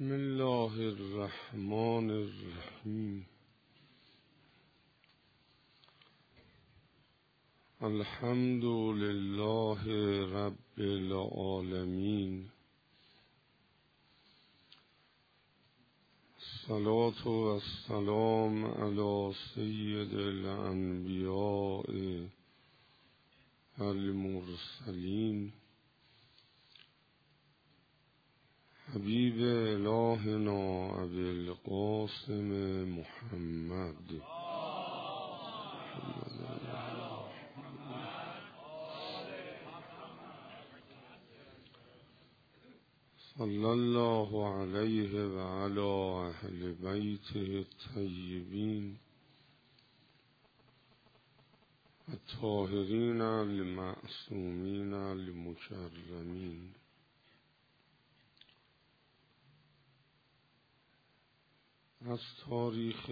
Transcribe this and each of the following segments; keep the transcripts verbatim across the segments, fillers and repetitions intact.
بسم الله الرحمن الرحیم. الحمد لله رب العالمین. الصلاة والسلام علی سید الانبیاء المرسلین حبیب الهنا ابی القاسم محمد. صلی الله علیه و علی اهل بیته الطیبین الطاهرین المعصومین المکرمین. از تاریخ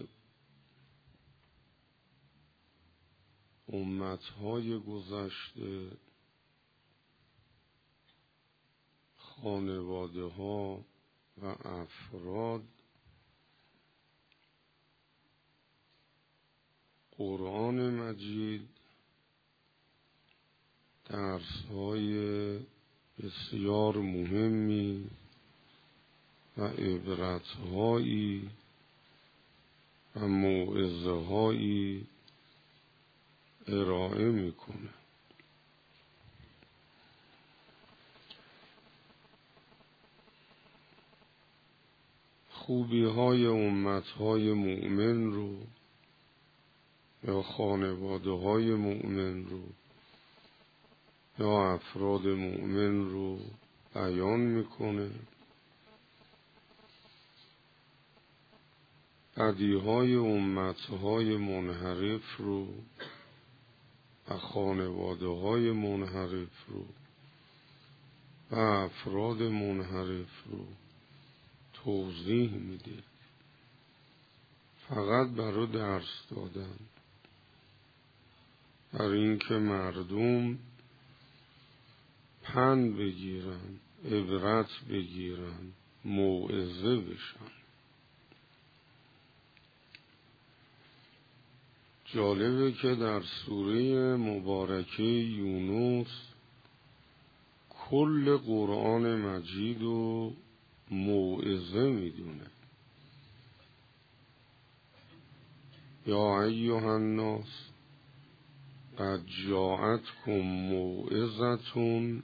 امتهای گذشته خانواده ها و افراد قرآن مجید درس های بسیار مهمی و عبرت هایی و موعظه هایی ارائه میکنه. خوبی های امت های مؤمن رو یا خانواده های مؤمن رو یا افراد مؤمن رو بیان میکنه. بدیهای امتهای منحرف رو و خانواده های منحرف رو و افراد منحرف رو توضیح میده. فقط برای درس دادن، برای اینکه مردم پند بگیرن، عبرت بگیرن، موعظه بشن. جالبه که در سوره مبارکه یونس کل قرآن مجید و موعظه میدونه. یا ایها الناس قد جاءتکم موعظة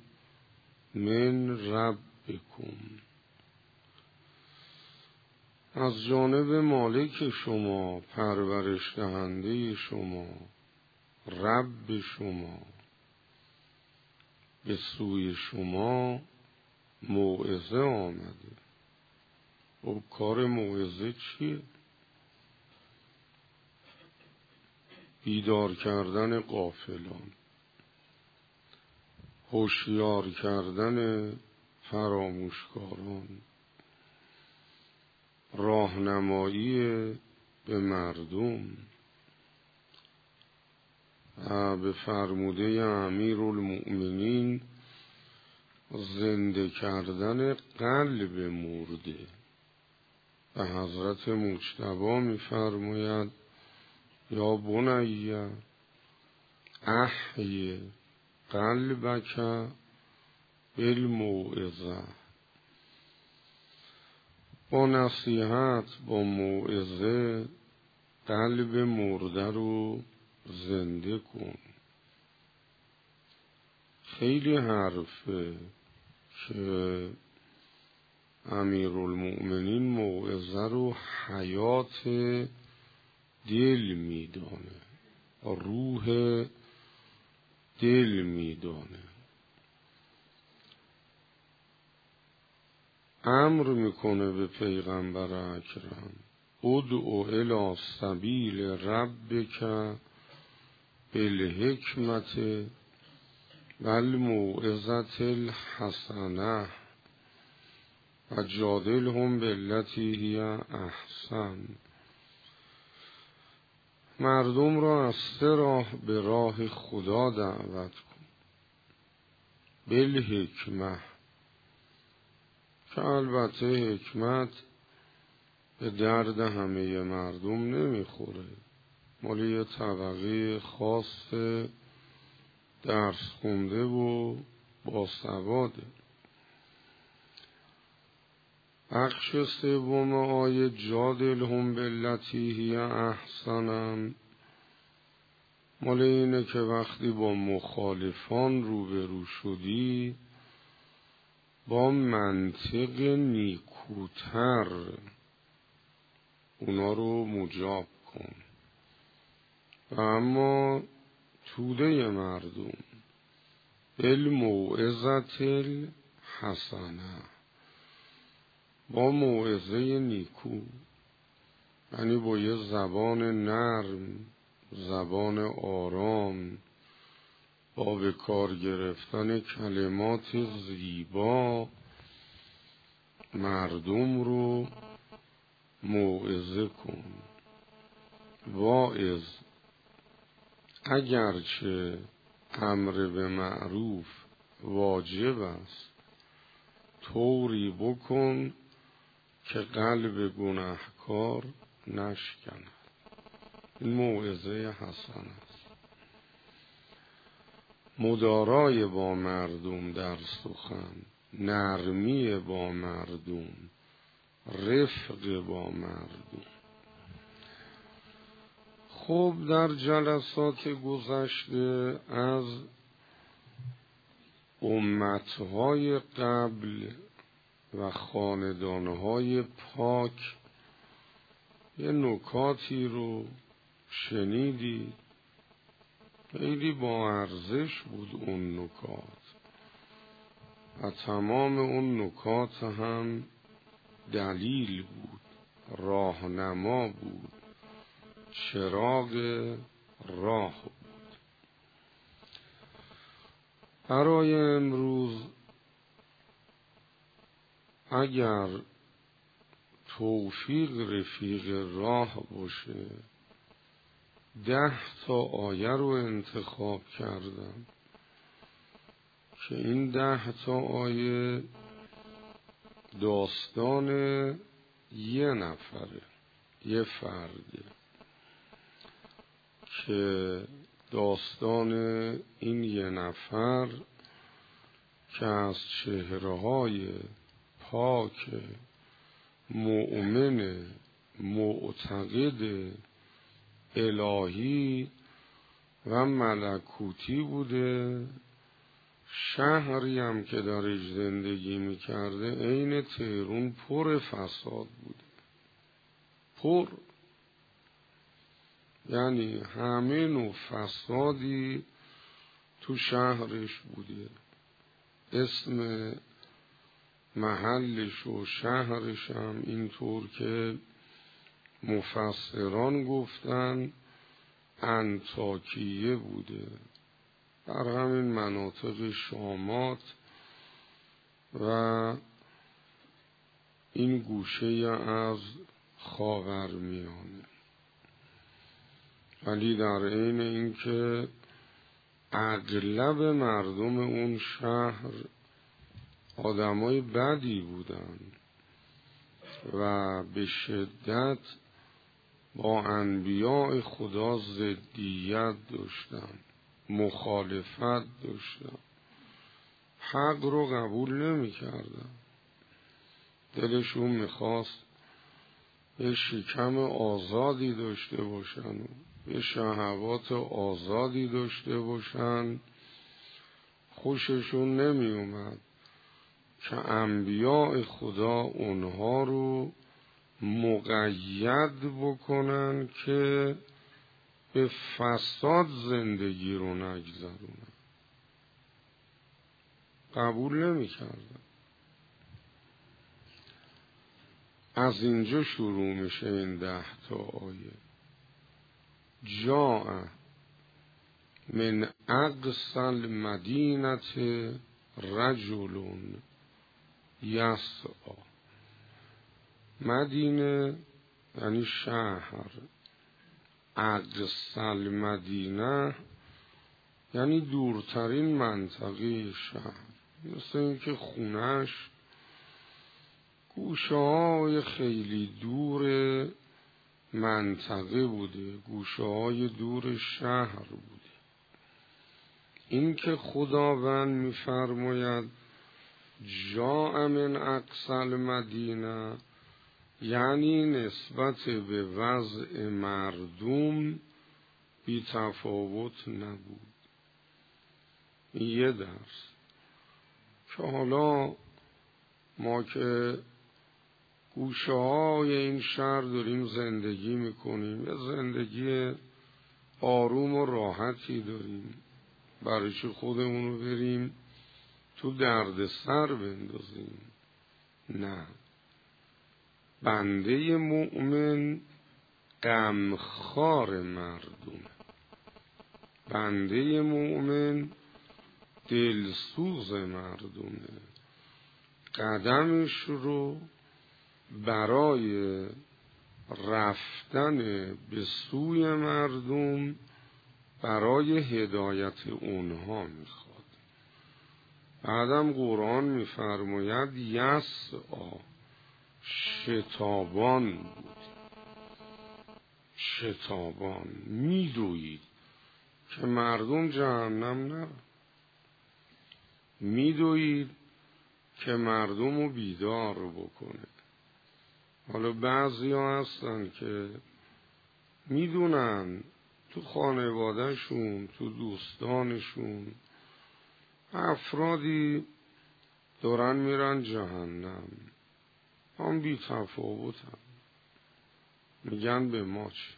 من ربکم. از جانب مالک شما، پرورش دهنده شما، رب شما، به سوی شما موعظه آمده. و کار موعظه چیه؟ بیدار کردن غافلان، هوشیار کردن فراموشکاران، راهنمایی به مردم و به فرموده امیرالمؤمنین زنده کردن قلب مرده. و حضرت مجتبی می‌فرماید یا بنی احی قلبک بالموعظه. با نصیحت، با موعظه قلب مرده رو زنده کن. خیلی حرفه که امیرالمؤمنین موعظه رو حیات دل میدانه، روح دل میدانه. امر میکنه به پیغمبر اکرم ادعو الی سبیل ربک بالحکمت و الموعظة الحسنه و جادلهم بالتی هی احسن. مردم را از سه راه به راه خدا دعوت کن. بالحکمه، که البته حکمت به درد همه مردم نمیخوره، مال یه طبقه خاص درس خونده و باسواده. بخش سوم آیه جادلهم بالتی هی احسن مال اینه که وقتی با مخالفان روبرو شدی با منطق نیکوتر اونا رو مجاب کن. و اما توده مردم بالموعظة الحسنه، با موعظه نیکو، یعنی با یه زبان نرم، زبان آرام، با به کار گرفتن کلمات زیبا مردم رو موعظه کن. واعظ اگرچه امر به معروف واجب است، طوری بکن که قلب گناهکار نشکند. این موعظه حسن است. مدارای با مردم در سخن، نرمی با مردم، رفق با مردم. خب در جلسات گذشته از امتهای قبل و خاندانهای پاک یه نکاتی رو شنیدی، خیلی با ارزش بود اون نکات و تمام اون نکات هم دلیل بود، راهنما بود، چراغ راه بود. برای امروز اگر توفیق رفیق راه باشه ده تا آیه رو انتخاب کردم که این ده تا آیه داستان یه نفره، یه فرده که داستان این یه نفر که از چهره‌های پاک مؤمن معتقد الهی و ملکوتی بوده، شهری هم که درش زندگی میکرده عین تهران پر فساد بوده، پر، یعنی همه نوع فسادی تو شهرش بوده. اسم محلش و شهرش هم اینطور که مفسران گفتن انطاکیه بوده، در همین مناطق شامات و این گوشه از خاورمیانه. ولی در عین اینکه اغلب مردم اون شهر آدمای بدی بودن و به شدت با انبیاء خدا ضدیت داشتن، مخالفت داشتن، حق رو قبول نمی کردن. دلشون میخواست یه شکم آزادی داشته باشن و یه شهوات آزادی داشته باشن. خوششون نمی اومد که انبیاء خدا اونها رو مقید بکنن که به فساد زندگی رو نگذرونن. قبول نمی کردن. از اینجا شروع میشه این ده تا آیه. جاء من اقصی المدینه رجل یسعی. مدینه یعنی شهر، اقصی المدینه یعنی دورترین منطقه شهر. مثل این که خونش گوشه های خیلی دور منطقه بوده، گوشه های دور شهر بوده. این که خداوند می‌فرماید جاء من اقصی المدینه، یعنی نسبت به وضع مردم بی تفاوت نبود. یه درس که حالا ما که گوشه های این شهر داریم زندگی میکنیم، یه زندگی آروم و راحتی داریم، برای چه خودمونو بریم تو درد سر بندازیم؟ نه، بنده مؤمن غمخوار مردم، بنده مؤمن دلسوز مردمه، قدمش رو برای رفتن به سوی مردم، برای هدایت اونها میخواد. بعدم قرآن میفرماید یسعی، شتابان بود، شتابان میدوید که مردم جهنم نرن، میدوید که مردم رو بیدار بکنه. حالا بعضی ها هستن که میدونن تو خانوادهشون، تو دوستانشون افرادی دارن میرن جهنم، هم بی تفاوت هم میگن به ما چه.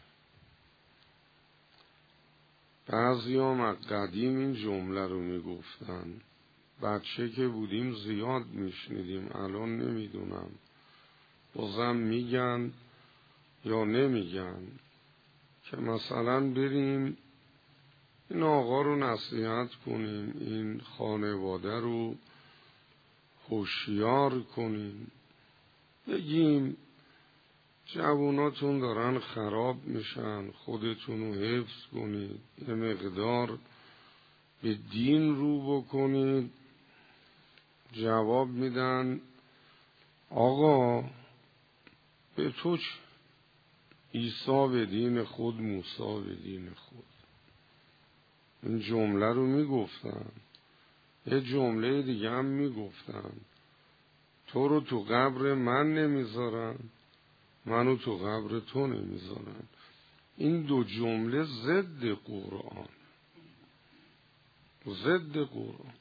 بعضی هم از قدیم این جمله رو میگفتن، بچه که بودیم زیاد میشنیدیم، الان نمیدونم بازم میگن یا نمیگن، که مثلا بریم این آقا رو نصیحت کنیم، این خانواده رو هوشیار کنیم، بگیم جواناتون دارن خراب میشن، خودتون رو حفظ کنید، یه مقدار به دین رو بکنید. جواب میدن آقا به تو چه؟ عیسی به دین خود، موسی به دین خود. این جمله رو میگفتن. یه جمله دیگه هم میگفتن تو رو تو قبر من نمیذارن، منو تو قبر تو نمیذارن. این دو جمله ضد قرآن، ضد قرآن.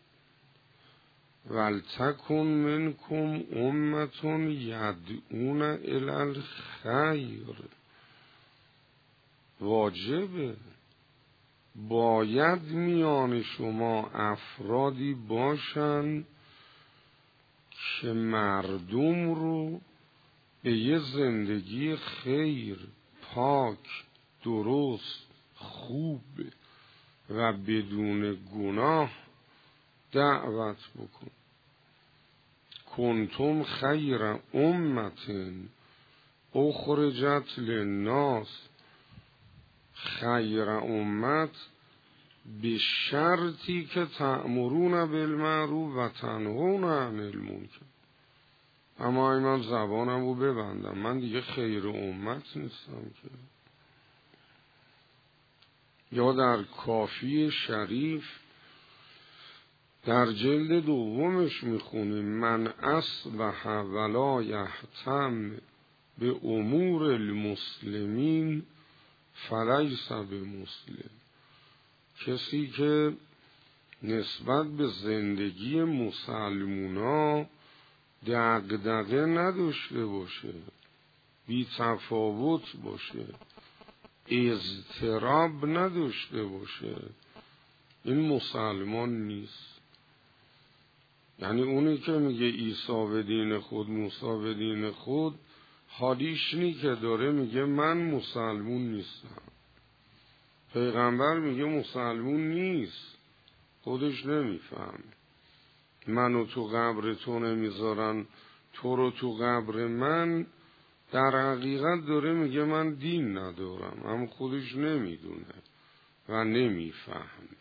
ولتکن منکم امة یدعون الی الخیر، واجبه، باید میان شما افرادی باشن که مردم رو به یه زندگی خیر، پاک، درست، خوب و بدون گناه دعوت بکن. کنتم خیر امت اخرجت للناس، خیر امت به شرطی که تأمرون بالمعروف و تنهون عن المنکر. اما من زبانم رو ببندم، من دیگه خیر امت نیستم که. یا در کافی شریف در جلد دومش میخونیم من اصبح ولا یهتم به امور المسلمین فلیس بمسلم. کسی که نسبت به زندگی مسلمونا دغدغه نداشته باشه، بی تفاوت باشه، اضطراب نداشته باشه، این مسلمان نیست. یعنی اونی که میگه عیسی به دین خود، موسی به دین خود، حالیش نی که داره میگه من مسلمون نیستم. پیغمبر میگه مسلمون نیست، خودش نمیفهم. منو تو قبر تو نمیذارن، تو رو تو قبر من، در حقیقت داره میگه من دین ندارم، اما خودش نمیدونه و نمیفهمه.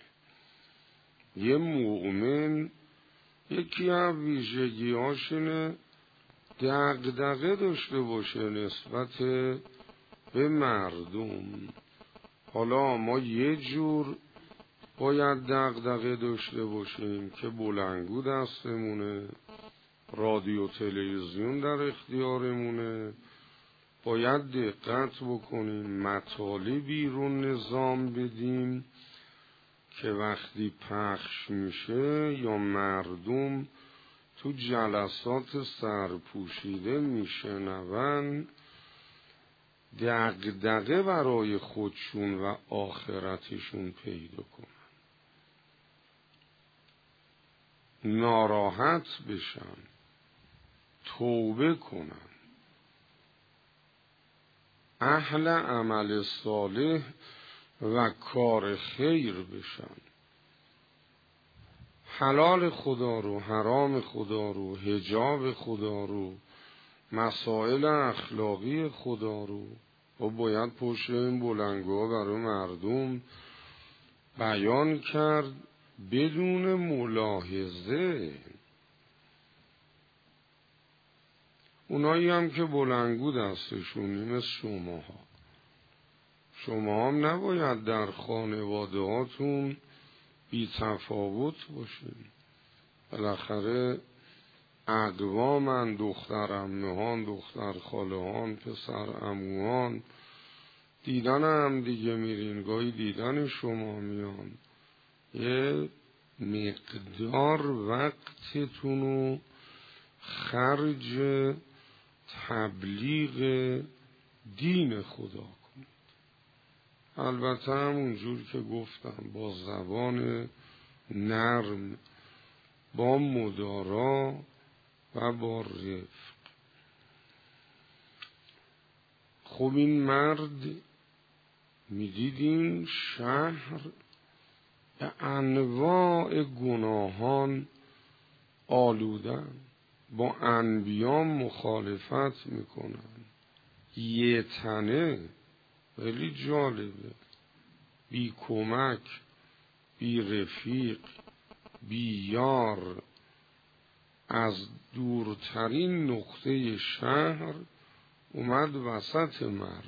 یه مؤمن یکی از ویژگی‌هاش اینه دغدغه داشته باشه نسبت به مردم. حالا ما یه جور باید دغدغه داشته باشیم که بلنگو دستمونه، رادیو تلویزیون در اختیارمونه، باید دقت بکنیم مطالبی رو نظام بدیم که وقتی پخش میشه یا مردم تو جلسات سرپوشیده میشنون دغدغه برای خودشون و آخرتشون پیدا کنن، ناراحت بشن، توبه کنن، اهل عمل صالح و کار خیر بشن، حلال خدا رو، حرام خدا رو، حجاب خدا رو، مسائل اخلاقی خدا رو و باید پشت این بلنگوها برای مردم بیان کرد بدون ملاحظه. اونایی هم که بلنگو دستشونی مثل شماها، شما هم نباید در خانواده هاتون بی تفاوت باشین. بالاخره اقوامن، دختر عمهان، دختر خالهان، پسر عموهان، دیدن هم دیگه میرین، گاهی دیدن شما میان. یه مقدار وقتتونو خرج تبلیغ دین خدا کنید. البته همونجور که گفتم با زبان نرم، با مدارا و با رفق. خب این مرد میدیدین شهر به انواع گناهان آلودن، با انبیا مخالفت میکنن، یه تنه، خیلی جالبه، بی کمک، بی رفیق، بی یار، از دورترین نقطه شهر اومد وسط مرد.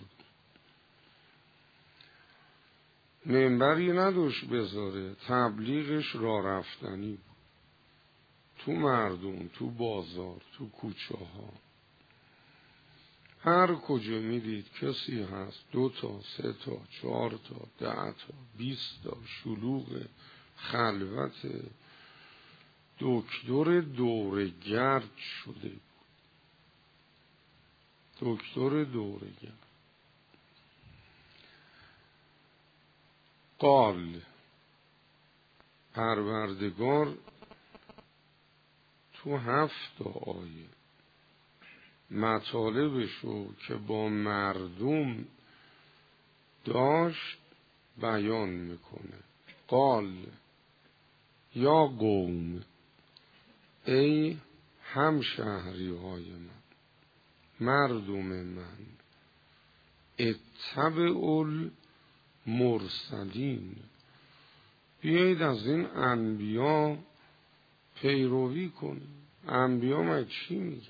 منبری نداشت بذاره، تبلیغش را رفتنی بود، تو مردم، تو بازار، تو کوچه ها، هر کجا میدید کسی هست، دو تا، سه تا، چهار تا، ده تا، بیست تا، شلوغ، خلوت، دکتر دورگرد شده بود. دکتر دورگرد. قال پروردگار تو هفت آیه مطالبشو که با مردم داشت بیان میکنه. قال یا قوم، ای همشهری های من، مردم من، اتبعوا المرسلین، بیایید از این انبیا پیروی کنید. انبیا ما چی میگن؟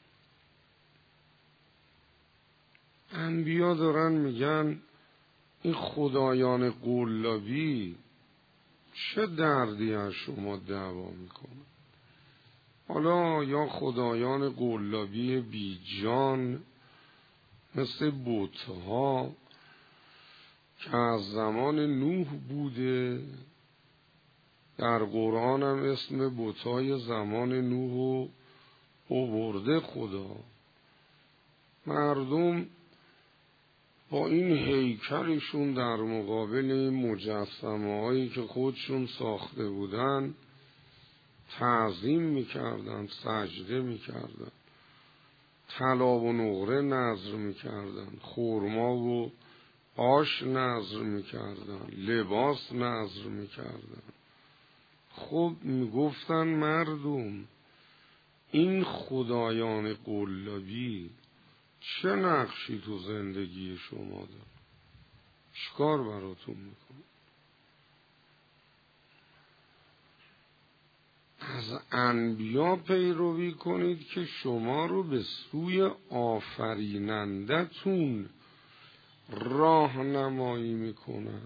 انبیا دارن میگن این خدایان قلابی چه دردی از شما دعوا میکنن؟ حالا یا خدایان قلابی بی جان مثل بتها که از زمان نوح بوده، در قرآن هم اسم بتهای زمان نوح آورده خدا. مردم با این هیکلشون در مقابل این مجسمه هایی که خودشون ساخته بودن تعظیم میکردن، سجده میکردن، طلا و نقره نذر میکردن، خرما و آش نذر میکردن، لباس نذر میکردن. خب میگفتن مردم این خدایان قلابی چه نقشی تو زندگی شما داره؟ چیکار براتون میکنه؟ از انبیا پیروی کنید که شما رو به سوی آفرینندتون راهنمایی میکنن.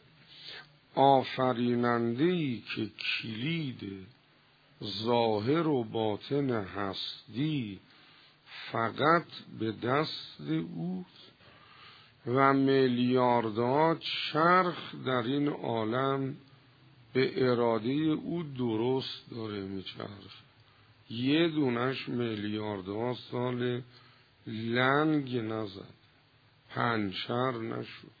آفریننده‌ای که کلید ظاهر و باطن هستی فقط به دست اوست و میلیاردها چرخ در این عالم به اراده او درست داره میچرخه. یه دونش میلیاردها سال لنگ نزد، پنچر نشد.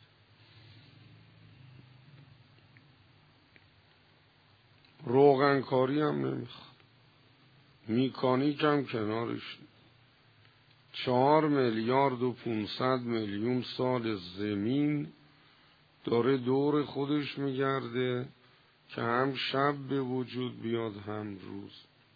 روغنکاری هم نمیخواد، میکانیک هم کنارش نید. چهار میلیارد و پونصد میلیون سال زمین داره دور خودش میگرده که هم شب به وجود بیاد هم روز.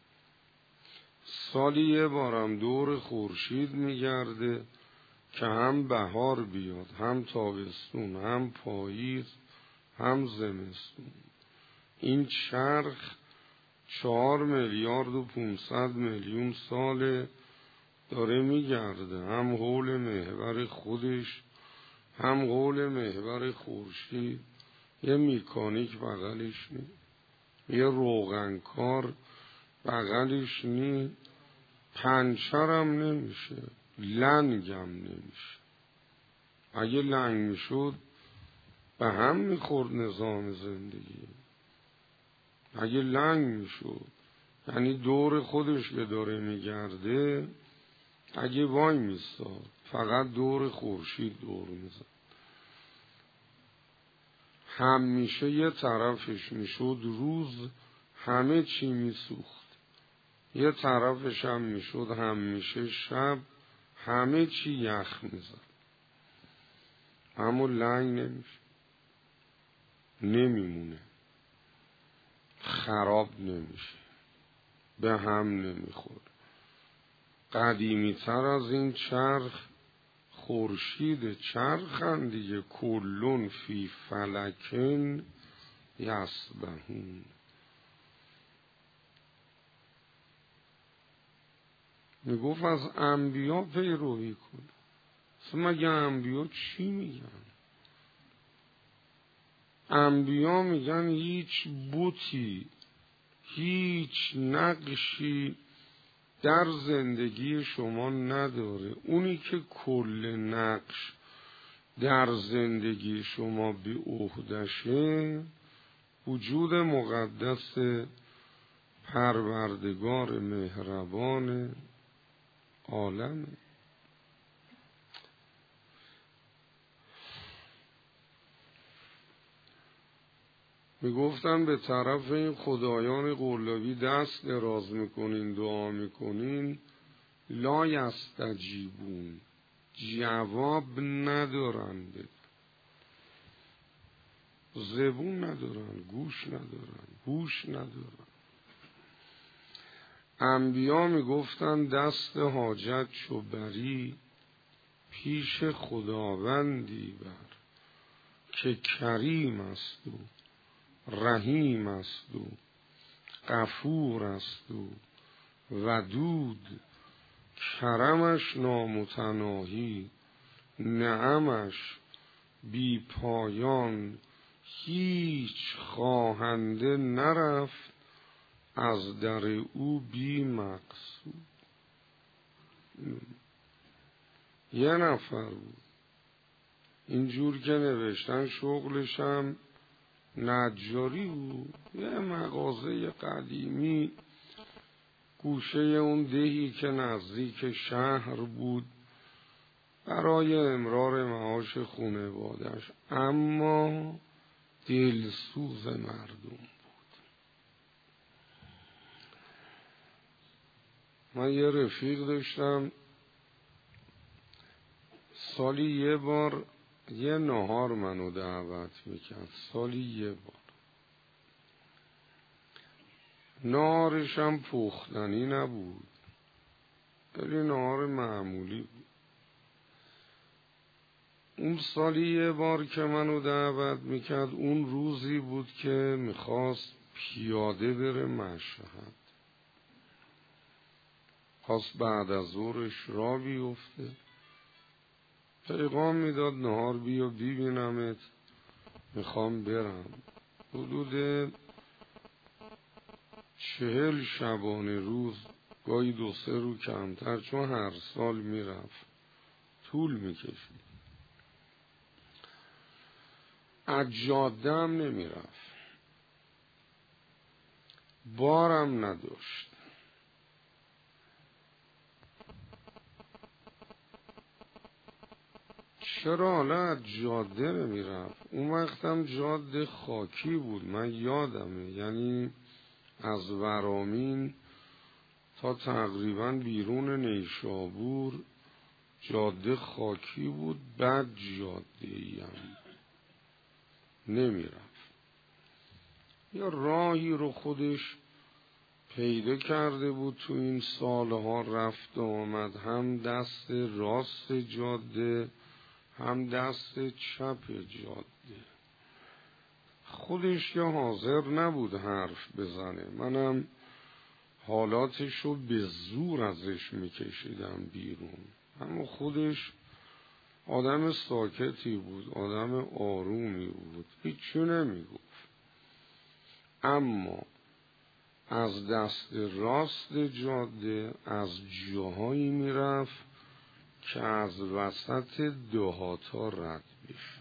سالی یه بارم دور خورشید میگرده که هم بهار بیاد، هم تابستون، هم پاییز، هم زمستون. این چرخ چهار میلیارد و پونصد میلیون ساله داره میگرده، هم حول محور خودش هم حول محور خورشید. یه میکانیک بغلش نی، یه روغنکار بغلش نی، پنچرم نمیشه، لنگم نمیشه. اگه لنگ میشد به هم میخورد نظام زندگی. اگه لنگ میشد یعنی دور خودش که داره میگرده، اگه وای میستاد فقط دور خورشید دور میزد، همیشه یه طرفش میشد روز، همه چی میسوخت. یه طرفش هم میشد همیشه شب، همه چی یخ میزد. اما لنگ نمیشه، نمیمونه، خراب نمیشه، به هم نمیخوره. قدیمی تر از این چرخ خورشید چرخن دیگه. کلون فی فلکن یسبحون. میگفت از انبیا پیروی کن. اصلا مگه انبیا چی میگن؟ انبیا میگن هیچ بوتی، هیچ نقشی در زندگی شما نداره. اونی که کل نقش در زندگی شما به عهدشه وجود مقدس پروردگار مهربان عالمه. میگفتن به طرف این خدایان قلابی دست دراز میکنین، دعا میکنین، لا یستجیبون، جواب ندارن، زبون ندارن، گوش ندارن، هوش ندارن. انبیا میگفتن دست حاجت چو بری، پیش خداوندی بر که کریم است و رحیم است و غفور است و ودود، کرمش نامتناهی، نعمش بی پایان، هیچ خواهنده نرفت از در او بی مقصود. یه نفر بود اینجور که نوشتن، شغلشم نجاری بود. یه مغازه قدیمی گوشه اون دهی که نزدیک شهر بود برای امرار معاش خانواده‌اش، اما دلسوز مردم بود. من یه رفیق داشتم، سالی یه بار یه نهار منو دعوت میکرد، سالی یه بار. نهارش هم پختنی نبود، ولی نهار معمولی بود. اون سالی یه بار که منو دعوت میکرد، اون روزی بود که میخواست پیاده بره مشهد. خواست بعد از ظهرش را بیفته، پیغام میداد نهار بیا ببینمت، میخوام برم. حدود چهل شبانه روز، گاهی دو سه رو کمتر، چون هر سال میرفت، طول میکشید. از جاده هم نمیرفت، بارم نداشت. چرا حالا از جاده نمیرفت؟ اون وقتم جاده خاکی بود، من یادمه، یعنی از ورامین تا تقریبا بیرون نیشابور جاده خاکی بود. بعد جاده ایم نمیرفت. یا راهی رو خودش پیدا کرده بود تو این سالها، رفت و آمد، هم دست راست جاده هم دست چپ جاده. خودش یا حاضر نبود حرف بزنه، منم حالاتشو به زور ازش میکشیدم بیرون. اما خودش آدم ساکتی بود، آدم آرومی بود، هیچی نمیگفت. اما از دست راست جاده از جاهایی میرفت که از وسط دهاتا رد بشه.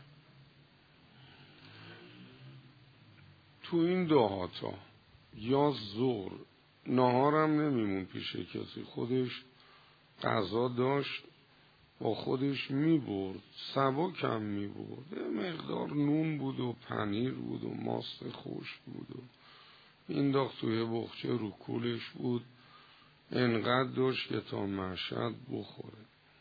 تو این دهاتا یا زور نهارم نمیمون پیش کسی، خودش غذا داشت با خودش میبرد، سبکم میبرد، یه مقدار نون بود و پنیر بود و ماست خشک بود و اینداخت توی بخچه رو کولش بود، انقدر داشت که تا مشهد بخوره.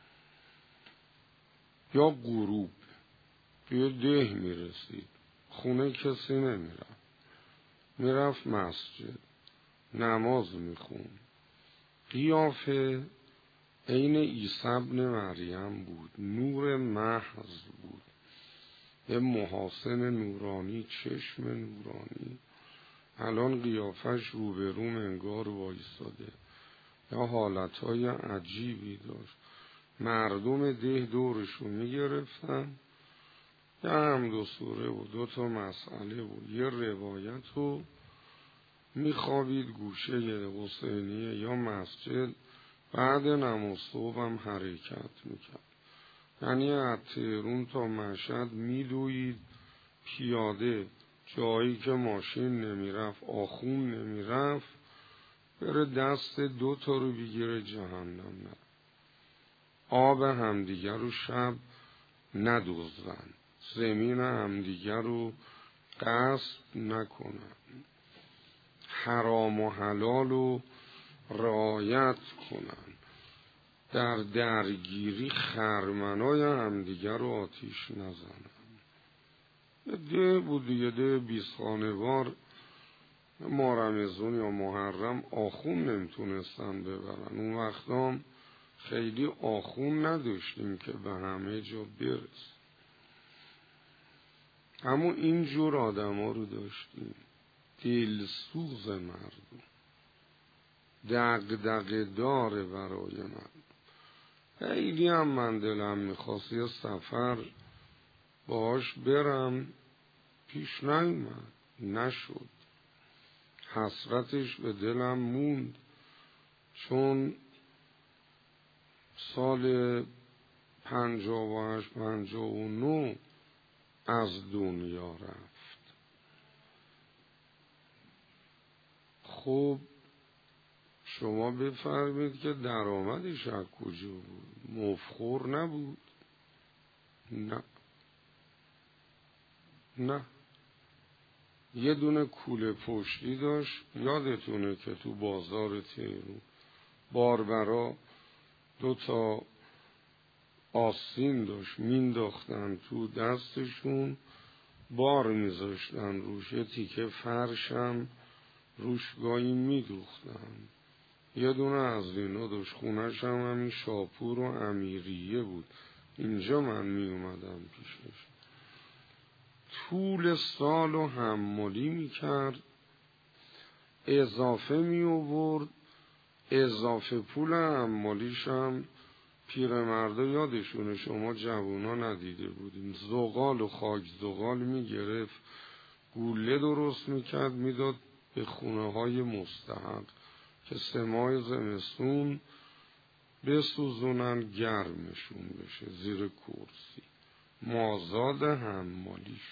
یا غروب توی ده میرسید، خونه کسی نمیرفت، میرفت مسجد نماز میخوند. قیافه عین عیسی ابن مریم بود، نور محض بود، یه محاسن نورانی، چشم نورانی. الان قیافش روبروم انگار وایستاده، یا حالتهای عجیبی داشت. مردم ده دورشو میگرفتن، یه هم دو سوره و دو تا مسئله و یه روایت رو میخوابید گوشه حسینیه یا مسجد. بعد نماز صبح هم حرکت میکرد، یعنی از تهران تا مشهد میدوید پیاده، جایی که ماشین نمیرفت، آخون نمیرفت، بره دست دو تا رو بگیره جهنم نه. آب همدیگر رو شب ندوزن، زمین همدیگر رو غصب نکنن، حرام و حلال رو رعایت کنن، در درگیری خرمنای همدیگر رو آتیش نزنن. یه ده بود دیگه، ده بیست خانوار مارمزون یا محرم آخون نمیتونستن ببرن. اون وقتا خیلی آخون نداشتیم که به همه جا برس، اما اینجور آدم ها رو داشتیم، دلسوز مردم، دغدغه داره برای من. خیلی هم من دلم میخواست یه سفر باش برم، پیش نیومد، نشد. حسرتش به دلم موند، چون سال پنجاه و هشت پنجاه و نه از دنیا رفت. خب شما بفرمید که درآمدش از کجا بود؟ مفخور نبود؟ نه نه، یه دونه کوله پشتی داشت، یادتونه که تو بازار تهران باربرا دو تا آستین داشت، مینداختن تو دستشون، بار میذاشتن روش، یه تیکه فرشم روش گاهی میدوختن. یه دونه از اینا داشت، خونش هم همین شاپور و امیریه بود. اینجا من میومدم پیشش، طول سال و حمالی میکرد اضافه می آورد، اضافه پول حمالیش هم پیرمردا یادشونه، شما جوونا ندیده بودیم، زغال و خاک زغال می گرفت، گوله درست می کرد میداد به خونه های مستحق که سه ماه زمستون بسوزونن گرمشون بشه زیر کرسی. مازاد حمالیش.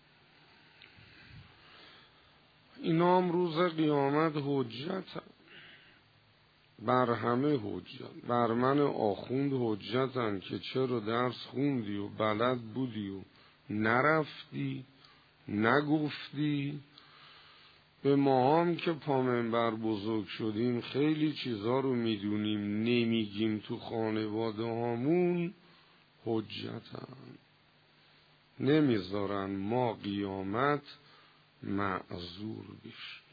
اینا هم روز قیامت حجت هم. بر همه حجت، بر من آخوند حجتن که چرا درس خوندی و بلد بودی و نرفتی نگفتی. به ما هم که پا منبر بزرگ شدیم خیلی چیزا رو میدونیم نمیگیم تو خانواده هامون، حجتن، نمیذارن ما قیامت معذور بشیم.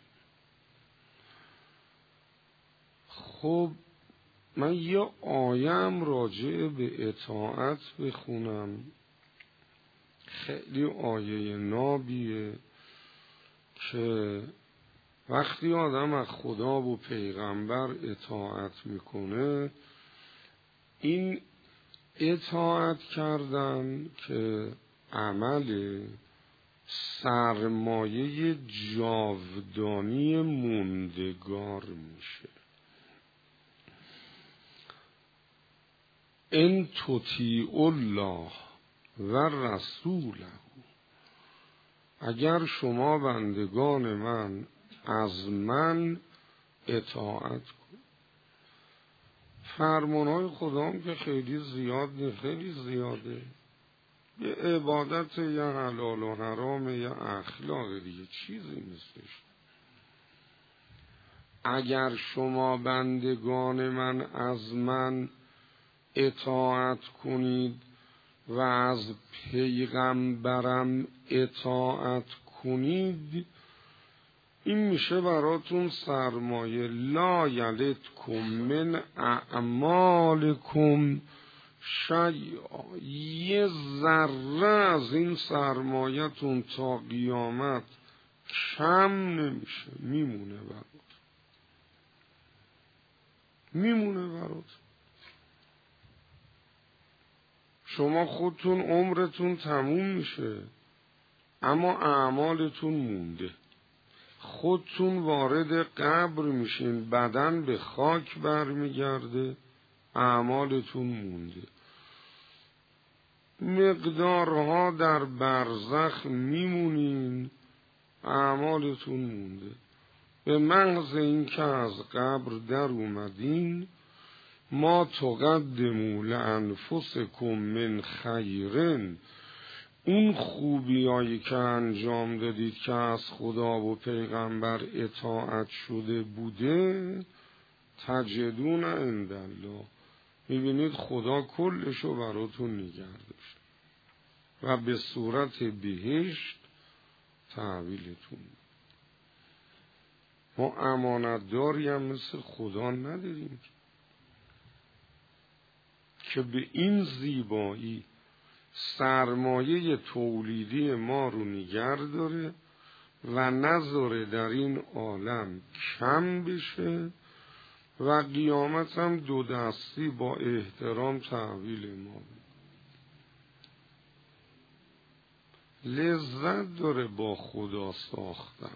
خب من یه آیم راجع به اطاعت بخونم، خیلی آیه نابیه که وقتی آدم از خدا و پیغمبر اطاعت میکنه، این اطاعت کردن که عمل سرمایه جاودانی موندگار میشه. ان تطیعوا الله و رسوله، اگر شما بندگان من از من اطاعت کن. فرمانهای خدا هم که خیلی زیاد نه، خیلی زیاده، یه عبادت یا حلال و حرام یا اخلاق دیگه، چیزی نیستش. اگر شما بندگان من از من اطاعت کنید و از پیغمبرم اطاعت کنید، این میشه براتون سرمایه. لا یلدکم من اعمالکم شیئا، یه ذره از این سرمایه‌تون تا قیامت کم نمیشه، میمونه برات، میمونه برات. شما خودتون عمرتون تموم میشه اما اعمالتون مونده. خودتون وارد قبر میشین، بدن به خاک برمیگرده، اعمالتون مونده. مقدارها در برزخ میمونین، اعمالتون مونده. به محض این که از قبر در اومدین، ما تقدموا لانفسکم من خیرن، اون خوبیایی که انجام دادید که از خدا و پیغمبر اطاعت شده بوده، تجدون عند الله، میبینید خدا کلشو براتون نگه داشت و به صورت بهشت تحویلتون. ما امانتداری هم مثل خدا نداریم که به این زیبایی سرمایه تولیدی ما رو نگه داره و نذاره در این عالم کم بشه و قیامت هم دو دستی با احترام تحویل ما بده. لذت داره با خدا ساختن.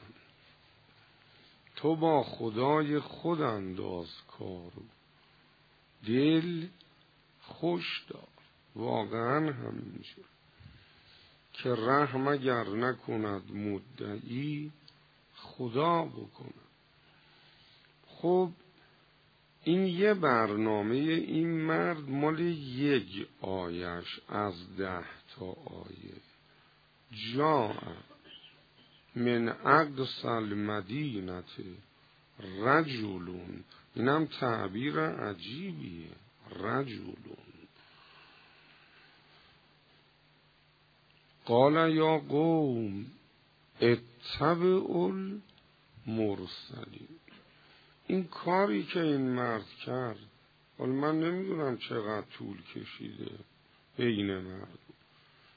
تو با خدای خود انداز کارو، دل خوش دار. واقعا همینجور که رحم اگر نکند مدعی، خدا بکند. خب این یه برنامه، این مرد مال یک آیش از ده تا آیه. جا من اقصی المدینه رجلون، اینم تعبیر عجیبیه، رجلون. قال یا قوم اتبعوا المرسلین. این کاری که این مرد کرد، حالا من نمیدونم چقدر طول کشیده بین مرد،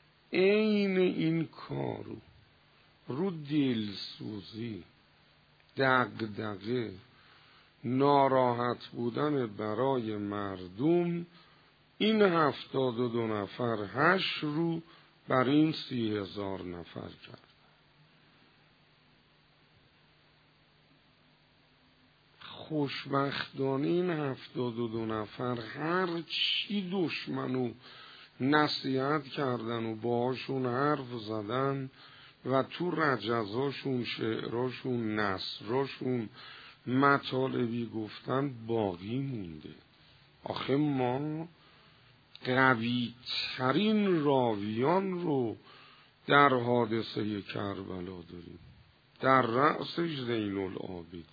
این این کارو رو دلسوزی دغدغه، ناراحت بودن برای مردم، این هفتاد و دو نفر هشت رو بر این سی هزار نفر کرد. خوشبختانه این هفتاد و دو نفر هر چی دشمنو نصیحت کردن و باهاشون حرف زدن و تو رجزاشون، شعراشون، نثراشون مطالبی گفتن باقی مونده. آخه ما قوی ترین راویان رو در حادثه کربلا داریم. در رأسش زین العابدین،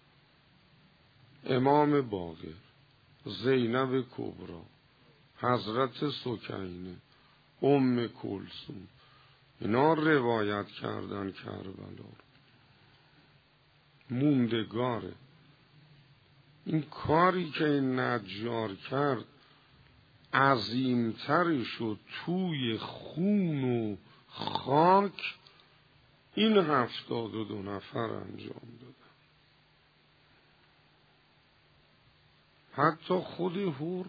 امام باقر، زینب کبرا، حضرت سکینه، ام کلثوم، اینا روایت کردن کربلا. موندگاره. این کاری که این نجار کرد عظیمتری شد توی خون و خاک، این هفتاد و دو نفر انجام دادن. حتی خود هور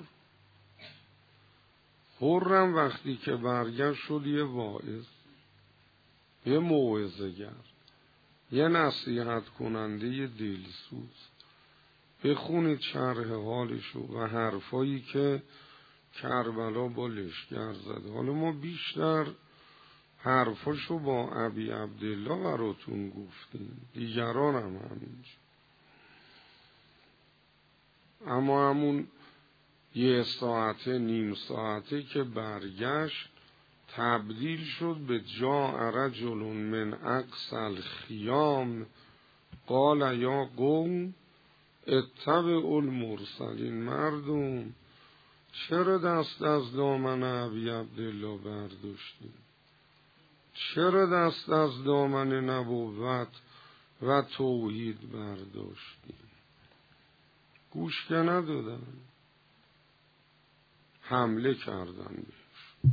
هورم وقتی که برگشت شد یه واعظ، یه موعظه گر، یه نصیحت کننده دلسوز. بخونید شرح حالشو و حرفایی که کربلا با لشکر زد. حالا ما بیشتر حرفاشو با ابی عبدالله براتون گفتیم، دیگران هم همینجا. اما همون یه ساعته نیم ساعته که برگشت تبدیل شد به جاء رجل من اقصی الخیام قال یا قوم اتبعوا المرسلین. مردم چرا دست از دامن ابی عبدالله برداشتیم؟ چرا دست از دامن نبوت و توحید برداشتیم؟ گوش که ندادن، حمله کردن بهش،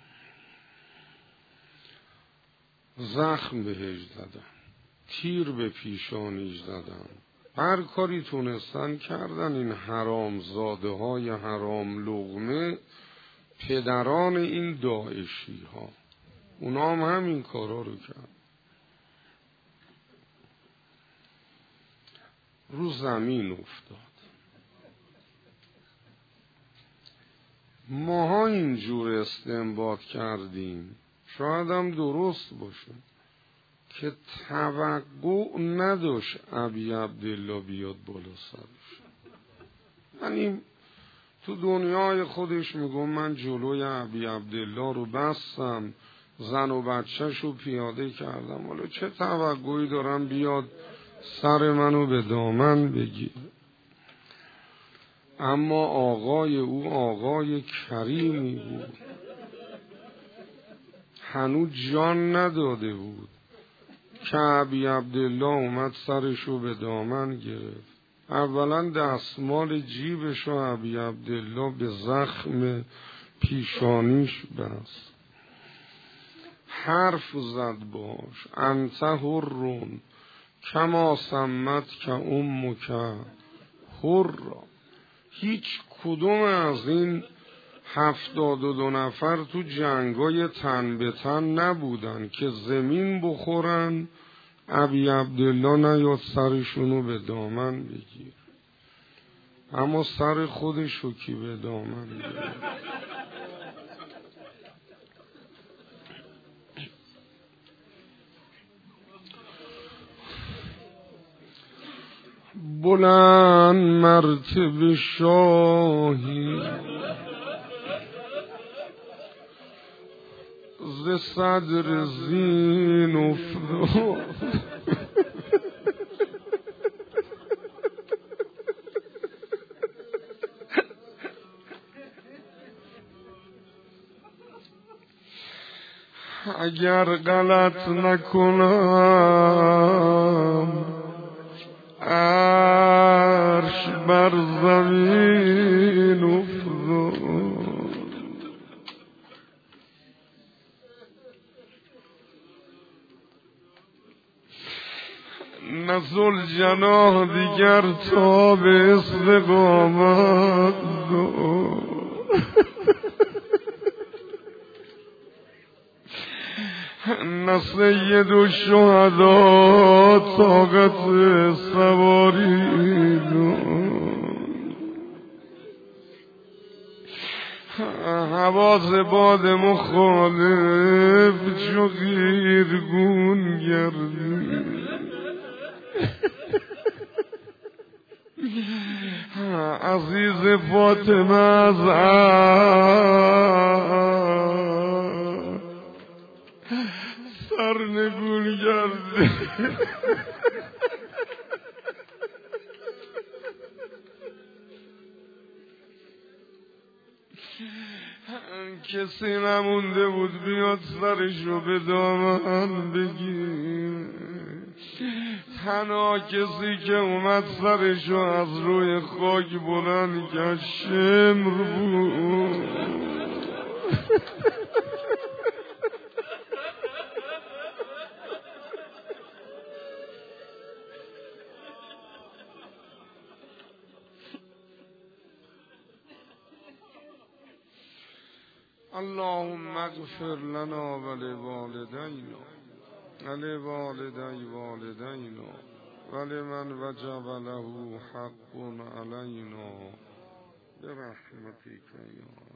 زخم بهش زدن، تیر به پیشانیش زدن، هر کاری تونستن کردن. این حرامزاده های حرام لقمه، پدران این داعشی ها، اونا هم همین کارا رو کرد. رو زمین افتاد. ماها اینجور استنباط کردیم، شاید هم درست باشه، که توقع نداشت ابی عبدالله بیاد بالا سرش. یعنی تو دنیای خودش میگم من جلوی ابی عبدالله رو بستم، زن و بچهش رو پیاده کردم، حالا چه توقعی دارم بیاد سر منو به دامن بگیر؟ اما آقای او آقای کریمی بود، هنوز جان نداده بود که ابی عبدالله اومد سرشو به دامن گرفت. اولا دستمال جیبشو ابی عبدالله به زخم پیشانیش بست، حرف زد باش، انت حرون کما سمت که امک حرا. هیچ کدوم از این هفتاد و دو نفر تو جنگای تن به تن نبودن که زمین بخورن ابی عبدالله نیاد سرشونو به دامن بگیر. اما سر خودشو کی به دامن بگیر؟ بلند مرتبه شاهی ز صدر زین افتاد. اگر غلط نکنم عرش بر زمین افتاد. نه ذوالجناح دیگر تا به استقامت دو نه سید الشهدا طاقت سواری دو حواس باد مخالف چو غیرگون گردی عزیز فاطمه از سرنگون گردی کسی نمونده بود بیاد سرشو به دامن بگیر تنها کسی که اومد سرشو از روی خاک بلند کرد شمر بود اللهم اغفر لنا ولوالدينا ولوالدي والدينا ولمن وجب له حق علينا برحمتك يا